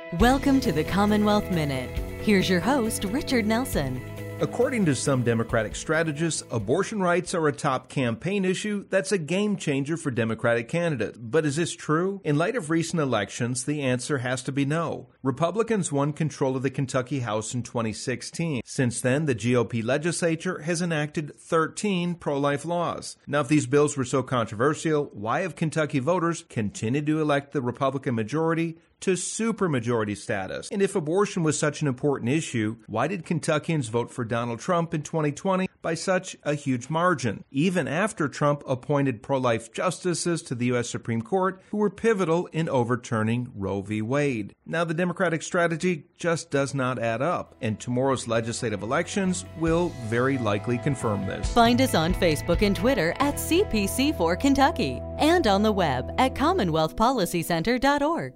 Welcome to the Commonwealth Minute. Here's your host, Richard Nelson. According to some Democratic strategists, abortion rights are a top campaign issue that's a game changer for Democratic candidates. But is this true? In light of recent elections, the answer has to be no. Republicans won control of the Kentucky House in 2016. Since then, the GOP legislature has enacted 13 pro-life laws. Now, if these bills were so controversial, why have Kentucky voters continued to elect the Republican majority to supermajority status? And if abortion was such an important issue, why did Kentuckians vote for Donald Trump in 2020 by such a huge margin, even after Trump appointed pro-life justices to the U.S. Supreme Court who were pivotal in overturning Roe v. Wade? Now, the Democratic strategy just does not add up, and tomorrow's legislative elections will very likely confirm this. Find us on Facebook and Twitter at CPC4 Kentucky and on the web at CommonwealthPolicyCenter.org.